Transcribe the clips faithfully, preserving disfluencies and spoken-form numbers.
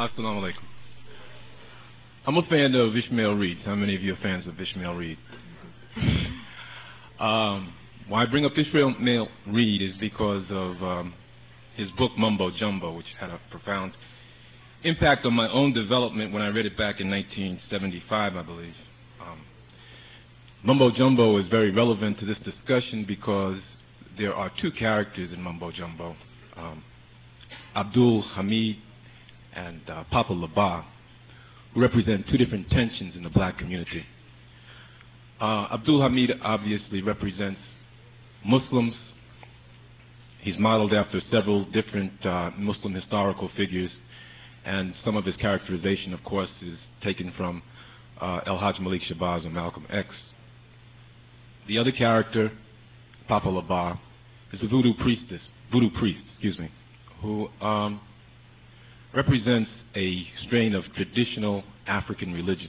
Assalamu alaikum. I'm a fan of Ishmael Reed. How many of you are fans of Ishmael Reed? um, why I bring up Ishmael Reed is because of um, his book Mumbo Jumbo, which had a profound impact on my own development when I read it back in nineteen seventy-five, I believe. Um, Mumbo Jumbo is very relevant to this discussion because there are two characters in Mumbo Jumbo, um, Abdul Hamid and uh, Papa Labah, who represent two different tensions in the black community. Uh, Abdul Hamid obviously represents Muslims. He's modeled after several different uh, Muslim historical figures, and some of his characterization, of course, is taken from uh, El Hajj Malik Shabazz or Malcolm X. The other character, Papa Labah, is a voodoo priestess, voodoo priest, excuse me, who um, represents a strain of traditional African religion.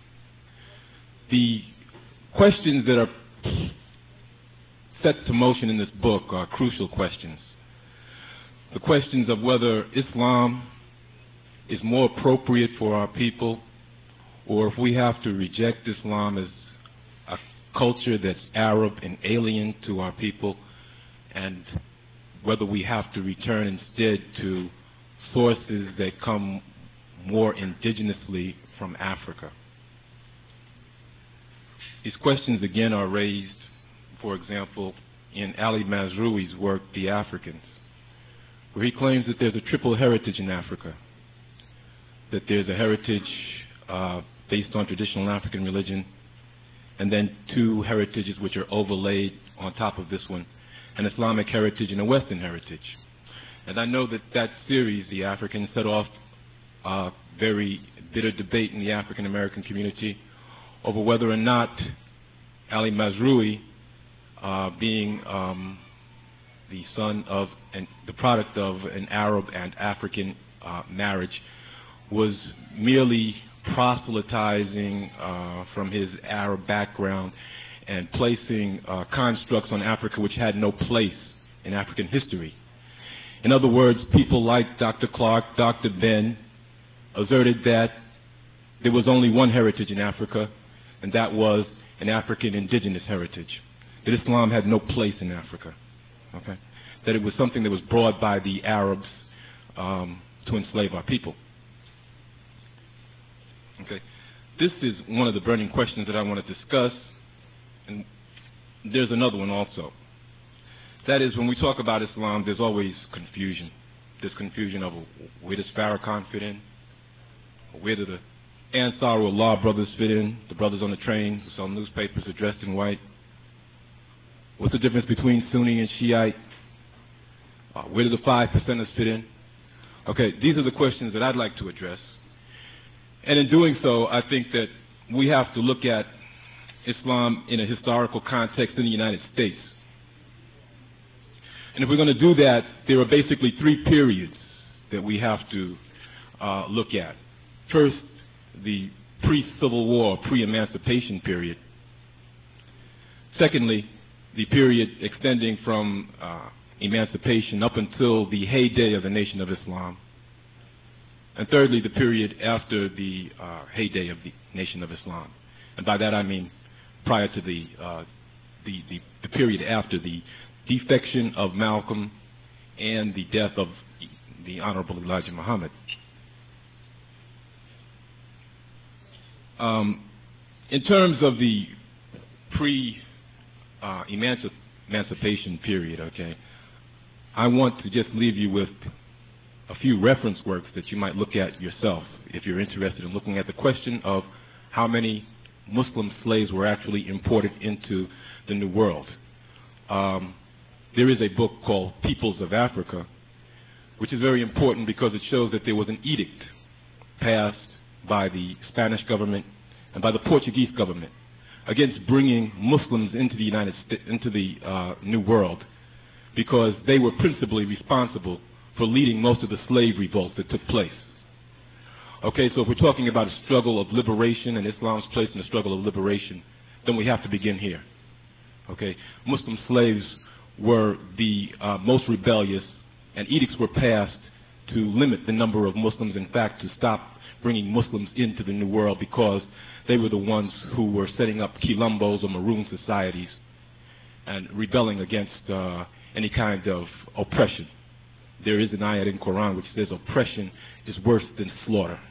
The questions that are set to motion in this book are crucial questions. The questions of whether Islam is more appropriate for our people, or if we have to reject Islam as a culture that's Arab and alien to our people, and whether we have to return instead to sources that come more indigenously from Africa. These questions again are raised, for example, in Ali Mazroui's work, The Africans, where he claims that there's a triple heritage in Africa, that there's a heritage uh, based on traditional African religion, and then two heritages which are overlaid on top of this one, an Islamic heritage and a Western heritage. And I know that that series, The Africans, set off a very bitter debate in the African American community over whether or not Ali Mazroui, uh, being um, the son of, and the product of an Arab and African uh, marriage, was merely proselytizing uh, from his Arab background and placing uh, constructs on Africa which had no place in African history. In other words, people like Doctor Clark, Doctor Ben, asserted that there was only one heritage in Africa, and that was an African indigenous heritage, that Islam had no place in Africa, okay? That it was something that was brought by the Arabs um, to enslave our people. Okay, this is one of the burning questions that I want to discuss, and there's another one also. That is, when we talk about Islam, there's always confusion. There's confusion over where does Farrakhan fit in, or where do the Ansarullah brothers fit in, the brothers on the train who sell newspapers are dressed in white. What's the difference between Sunni and Shiite? Uh, where do the five percenters fit in? Okay, these are the questions that I'd like to address. And in doing so, I think that we have to look at Islam in a historical context in the United States. And if we're going to do that, there are basically three periods that we have to uh, look at. First, the pre-Civil War, pre-emancipation period. Secondly, the period extending from uh, emancipation up until the heyday of the Nation of Islam. And thirdly, the period after the uh, heyday of the Nation of Islam. And by that I mean prior to the, uh, the, the, the period after the defection of Malcolm and the death of the Honorable Elijah Muhammad. Um, in terms of the pre-emancipation uh, period, okay, I want to just leave you with a few reference works that you might look at yourself if you're interested in looking at the question of how many Muslim slaves were actually imported into the New World. Um, there is a book called Peoples of Africa, which is very important because it shows that there was an edict passed by the Spanish government and by the Portuguese government against bringing Muslims into the United States, into the uh, New World, because they were principally responsible for leading most of the slave revolts that took place. Okay, so if we're talking about a struggle of liberation and Islam's place in the struggle of liberation, then we have to begin here. Okay, Muslim slaves were the uh, most rebellious, and edicts were passed to limit the number of Muslims, in fact, to stop bringing Muslims into the New World, because they were the ones who were setting up quilombos or maroon societies and rebelling against uh, any kind of oppression. There is an ayat in Quran which says oppression is worse than slaughter.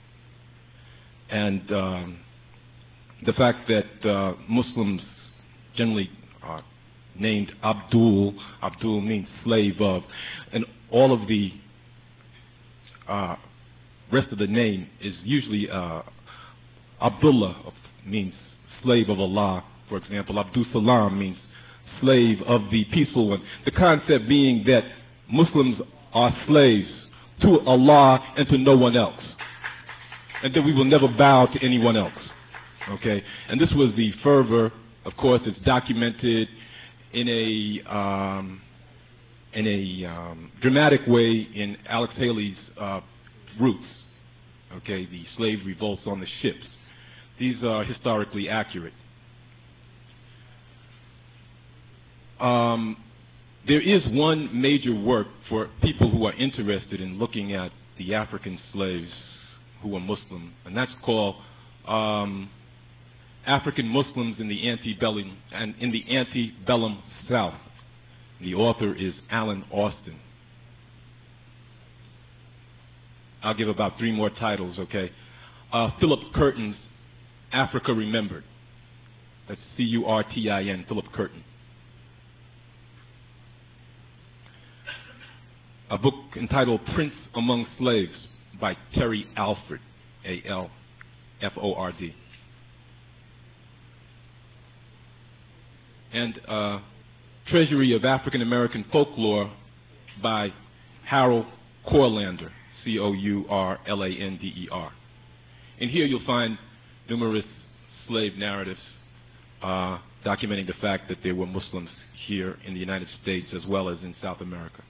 And um, the fact that uh, Muslims generally are named Abdul, Abdul means slave of, and all of the uh, rest of the name is usually uh, Abdullah means slave of Allah, for example. Abdul Salam means slave of the peaceful one. The concept being that Muslims are slaves to Allah and to no one else, and that we will never bow to anyone else. Okay, and this was the fervor. Of course, it's documented in a um, in a um, dramatic way in Alex Haley's uh, Roots. Okay, the slave revolts on the ships. These are historically accurate. Um, there is one major work for people who are interested in looking at the African slaves who were Muslim, and that's called um, African Muslims in the Antebellum and in the Antebellum South. The author is Alan Austin. I'll give about three more titles, okay? Uh, Philip Curtin's Africa Remembered. That's C U R T I N, Philip Curtin. A book entitled Prince Among Slaves by Terry Alford, A L F O R D. And uh, Treasury of African American Folklore by Harold Courlander, C O U R L A N D E R. And here you'll find numerous slave narratives uh, documenting the fact that there were Muslims here in the United States as well as in South America.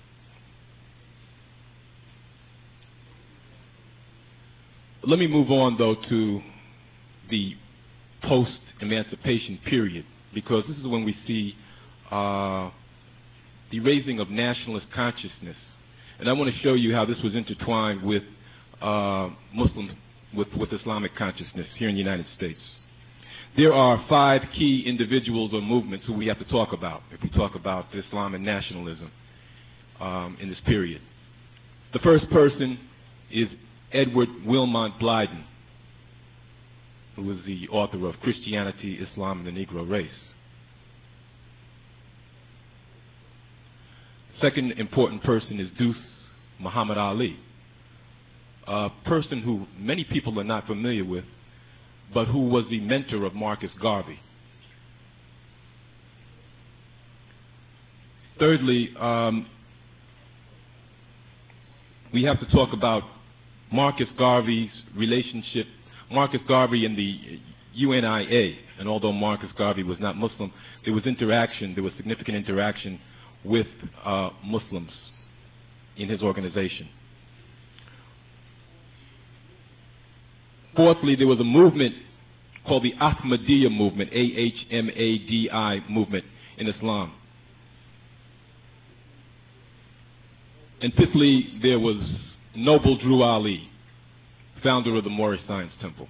Let me move on, though, to the post-emancipation period, because this is when we see uh, the raising of nationalist consciousness. And I want to show you how this was intertwined with uh, Muslim, with, with Islamic consciousness here in the United States. There are five key individuals or movements who we have to talk about if we talk about Islam and nationalism um, in this period. The first person is Edward Wilmot Blyden, who was the author of Christianity, Islam, and the Negro Race. Second important person is Deuce Muhammad Ali, a person who many people are not familiar with, but who was the mentor of Marcus Garvey. Thirdly, um, we have to talk about Marcus Garvey's relationship, Marcus Garvey and the U N I A, and although Marcus Garvey was not Muslim, there was interaction, there was significant interaction with uh, Muslims in his organization. Fourthly, there was a movement called the Ahmadiyya movement, A H M A D I movement in Islam. And fifthly, there was Noble Drew Ali, founder of the Moorish Science Temple.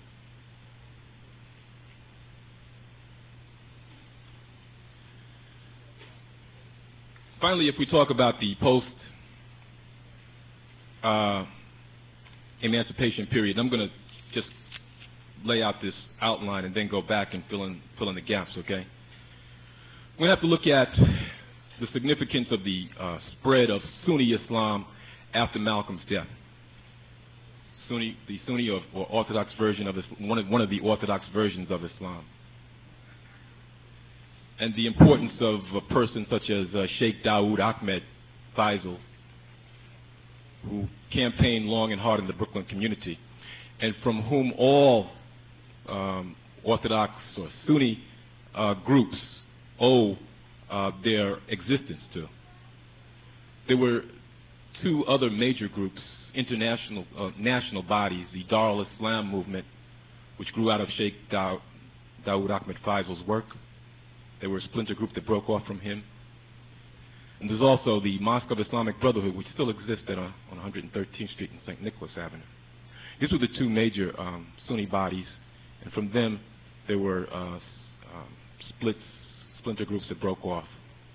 Finally, if we talk about the post uh, emancipation period, I'm going to just lay out this outline and then go back and fill in, fill in the gaps, okay? We're going to have to look at the significance of the uh, spread of Sunni Islam after Malcolm's death. Sunni, the Sunni or, or Orthodox version of this, one of, one of the Orthodox versions of Islam. And the importance of a person such as uh, Sheikh Dawood Ahmed Faisal, who campaigned long and hard in the Brooklyn community, and from whom all um, Orthodox or Sunni uh, groups owe uh, their existence to. There were two other major groups, international uh, national bodies, the Dar al-Islam movement, which grew out of Sheikh Daw Dawood Ahmed Faisal's work. They were a splinter group that broke off from him. And there's also the Mosque of Islamic Brotherhood, which still exists at, uh, on one hundred thirteenth Street and Saint Nicholas Avenue. These were the two major um, Sunni bodies, and from them there were uh, um, splits, splinter groups that broke off.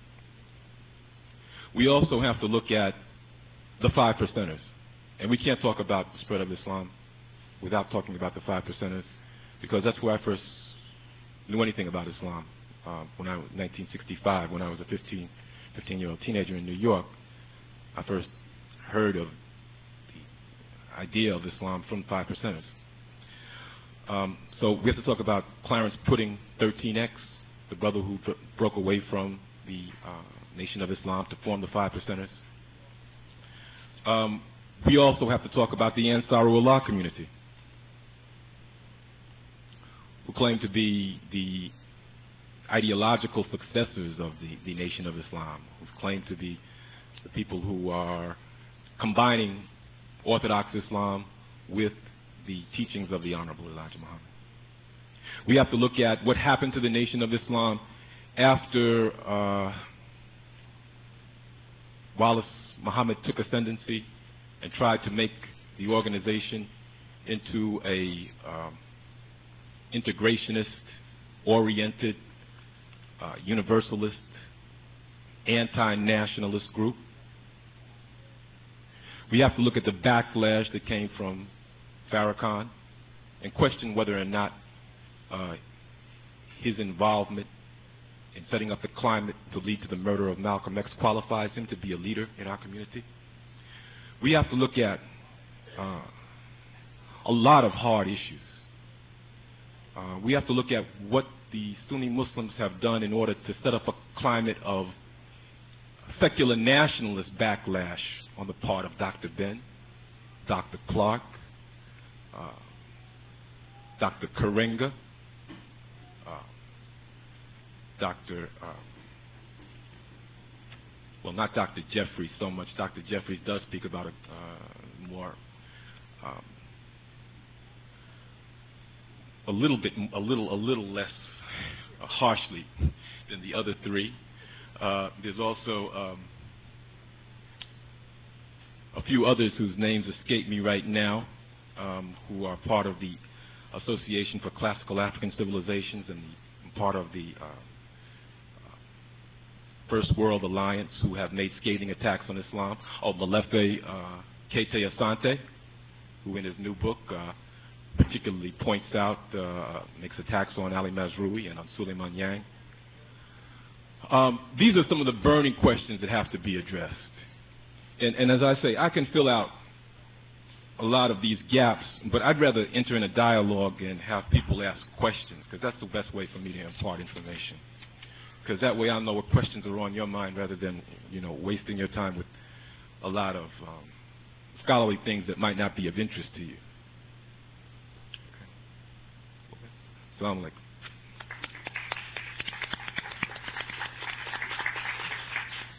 We also have to look at the five percenters, and we can't talk about the spread of Islam without talking about the five percenters, because that's where I first knew anything about Islam, uh, when I was nineteen sixty-five, when I was a fifteen, fifteen-year-old teenager in New York. I first heard of the idea of Islam from five percenters. Um, so we have to talk about Clarence Pudding, thirteen X, the brother who broke away from the uh, Nation of Islam to form the five percenters. Um, we also have to talk about the Ansarullah community, who claim to be the ideological successors of the, the Nation of Islam, who claim to be the people who are combining Orthodox Islam with the teachings of the Honorable Elijah Muhammad. We have to look at what happened to the Nation of Islam after uh, Wallace Muhammad took ascendancy and tried to make the organization into a um, integrationist, oriented, uh, universalist, anti-nationalist group. We have to look at the backlash that came from Farrakhan and question whether or not uh, his involvement in setting up the climate to lead to the murder of Malcolm X qualifies him to be a leader in our community. We have to look at uh, a lot of hard issues. Uh, we have to look at what the Sunni Muslims have done in order to set up a climate of secular nationalist backlash on the part of Doctor Ben, Doctor Clark, uh, Doctor Karenga, uh, Doctor Uh, well, not Doctor Jeffries so much. Doctor Jeffries does speak about it uh, more, um, a little bit, a little, a little less harshly than the other three. Uh, there's also um, a few others whose names escape me right now, um, who are part of the Association for Classical African Civilizations and the, part of the uh, First World Alliance, who have made scathing attacks on Islam. Oh, Molefe uh, Kete Asante, who in his new book uh, particularly points out, uh, makes attacks on Ali Mazrui and on Suleiman Yang. Um, these are some of the burning questions that have to be addressed. And, and as I say, I can fill out a lot of these gaps, but I'd rather enter in a dialogue and have people ask questions, because that's the best way for me to impart information. Because that way I'll know what questions are on your mind rather than, you know, wasting your time with a lot of um, scholarly things that might not be of interest to you. Okay. Assalamu alaikum.